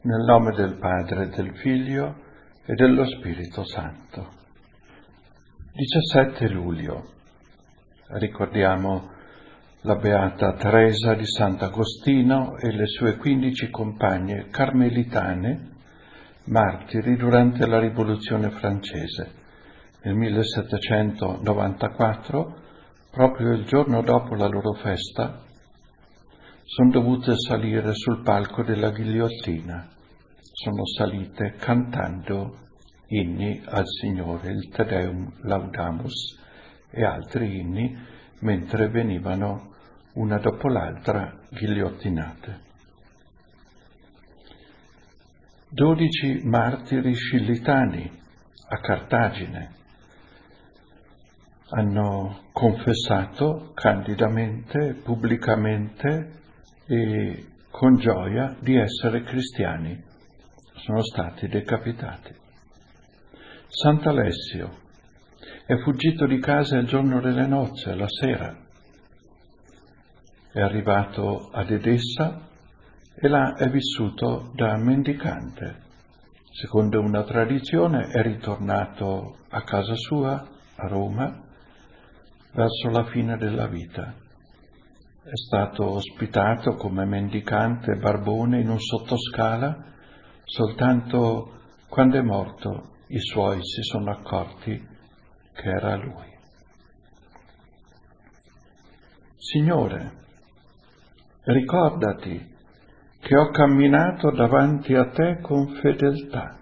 Nel nome del Padre, del Figlio e dello Spirito Santo. 17 luglio. Ricordiamo la Beata Teresa di Sant'Agostino e le sue 15 compagne carmelitane, martiri durante la Rivoluzione francese. Nel 1794, proprio il giorno dopo la loro festa, sono dovute salire sul palco della ghigliottina. Sono salite cantando inni al Signore, il Te Deum Laudamus e altri inni, mentre venivano una dopo l'altra ghigliottinate. 12 martiri scillitani a Cartagine hanno confessato candidamente, pubblicamente e con gioia di essere cristiani. Sono stati decapitati. Sant'Alessio è fuggito di casa il giorno delle nozze, la sera. È arrivato ad Edessa e là è vissuto da mendicante. Secondo una tradizione è ritornato a casa sua, a Roma, verso la fine della vita. È stato ospitato come mendicante barbone in un sottoscala. Soltanto quando è morto i suoi si sono accorti che era lui. Signore, ricordati che ho camminato davanti a te con fedeltà.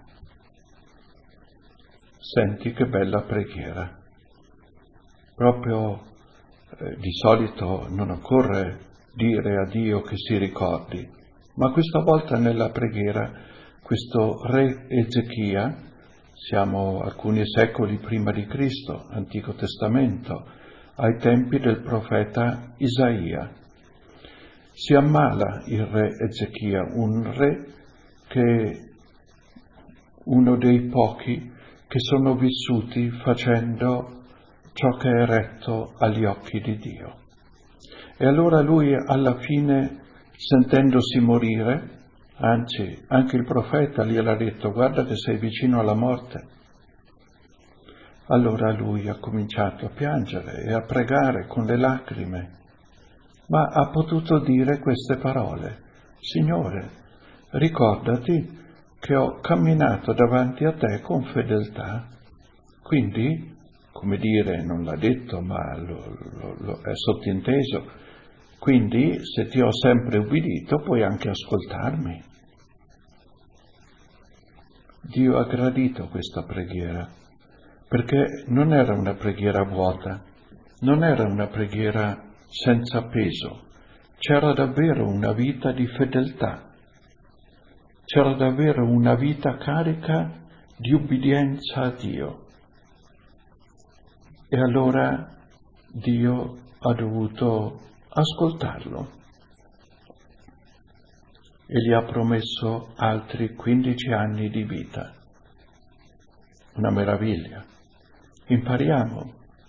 Senti che bella preghiera. Proprio di solito non occorre dire a Dio che si ricordi, ma questa volta nella preghiera questo re Ezechia, siamo alcuni secoli prima di Cristo, Antico Testamento, ai tempi del profeta Isaia. Si ammala il re Ezechia, un re che uno dei pochi che sono vissuti facendo ciò che è retto agli occhi di Dio. E allora lui alla fine, sentendosi morire, anzi anche il profeta gliel'ha detto: guarda che sei vicino alla morte. Allora lui ha cominciato a piangere e a pregare con le lacrime, ma ha potuto dire queste parole: Signore, ricordati che ho camminato davanti a te con fedeltà. Quindi, come dire, non l'ha detto, ma è sottinteso, quindi se ti ho sempre ubbidito puoi anche ascoltarmi. Dio ha gradito questa preghiera, perché non era una preghiera vuota, non era una preghiera senza peso, c'era davvero una vita di fedeltà, c'era davvero una vita carica di ubbidienza a Dio. E allora Dio ha dovuto ascoltarlo e gli ha promesso altri 15 anni di vita. Una meraviglia. Impariamo.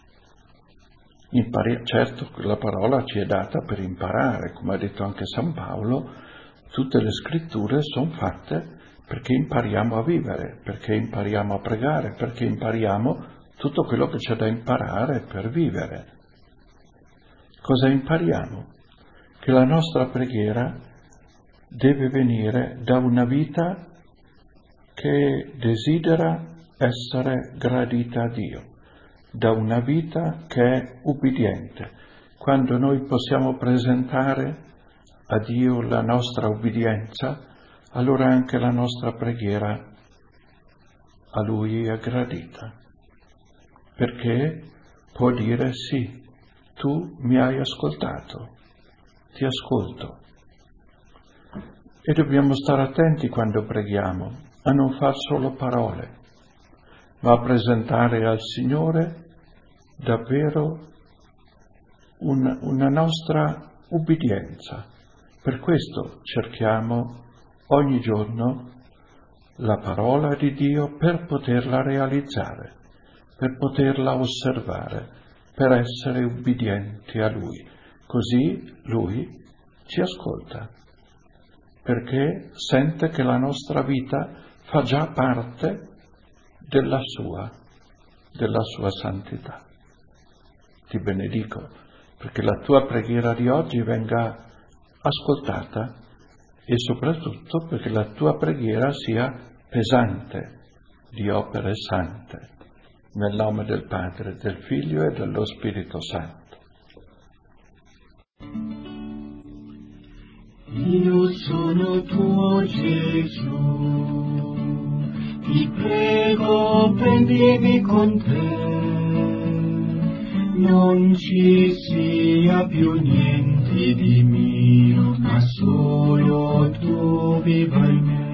Certo, la parola ci è data per imparare, come ha detto anche San Paolo, tutte le scritture sono fatte perché impariamo a vivere, perché impariamo a pregare, perché impariamo tutto quello che c'è da imparare per vivere. Cosa impariamo? Che la nostra preghiera deve venire da una vita che desidera essere gradita a Dio, da una vita che è ubbidiente. Quando noi possiamo presentare a Dio la nostra ubbidienza, allora anche la nostra preghiera a Lui è gradita, perché può dire: sì, tu mi hai ascoltato, ti ascolto. E dobbiamo stare attenti quando preghiamo a non far solo parole, ma a presentare al Signore davvero una nostra ubbidienza. Per questo cerchiamo ogni giorno la parola di Dio per poterla realizzare, per poterla osservare, per essere ubbidienti a Lui. Così Lui ci ascolta. perché sente che la nostra vita fa già parte della sua santità. Ti benedico perché la tua preghiera di oggi venga ascoltata e soprattutto perché la tua preghiera sia pesante di opere sante, nel nome del Padre, del Figlio e dello Spirito Santo. Io sono tuo Gesù, ti prego prendimi con te, non ci sia più niente di mio, ma solo tu viva in me.